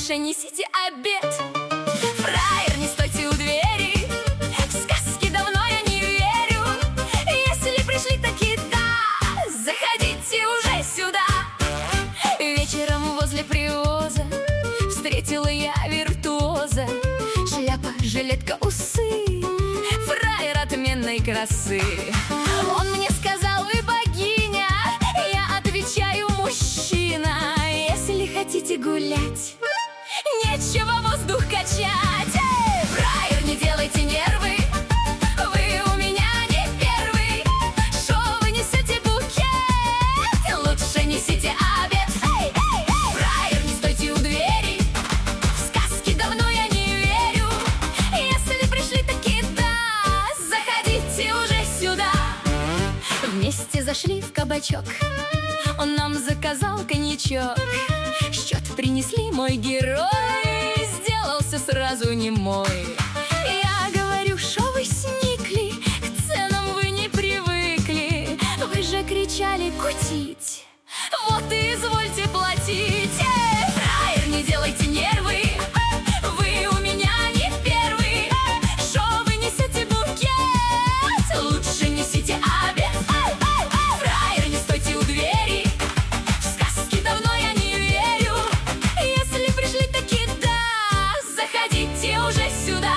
лучше несите обед. Фраер, не стойте у двери, в сказки давно я не верю. Если пришли таки, да, заходите уже сюда. Вечером возле привоза встретила я виртуоза. Шляпа, жилетка, усы, фраер отменной красы. Он мне сказал: вы богиня. Я отвечаю: мужчина. Если хотите гулять, нечего воздух качать. Фраер, не делайте нервы, вы у меня не первый. Шо вы несете букет? Лучше несите обед. Фраер, не стойте у двери, в сказки давно я не верю. Если пришли таки, да, заходите уже сюда. Вместе зашли в кабачок, он нам заказал коньячок. Счет принесли, мой герой сделался сразу немой. Я говорю: шо вы сникли, к ценам вы не привыкли. Вы же кричали кутить, вот и извольте платить. Фраер, не делайте нервы, вы у меня не первый. Шо вы несете букет? Лучше несите обед. Фраер, не стойте у двери, в сказки давно я не верю. Если пришли таки, да, заходите уже сюда.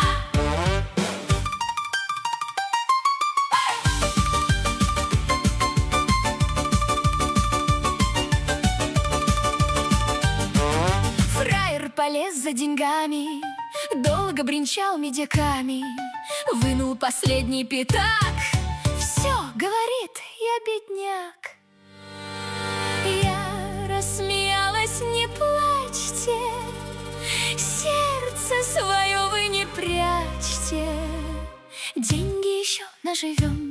Фраер полез за деньгами, долго бренчал медиками, вынул последний пятак. Все, говорит, я бедняк. Я рассмеялась: не плачьте, сердце свое вы не прячьте. Деньги еще наживем,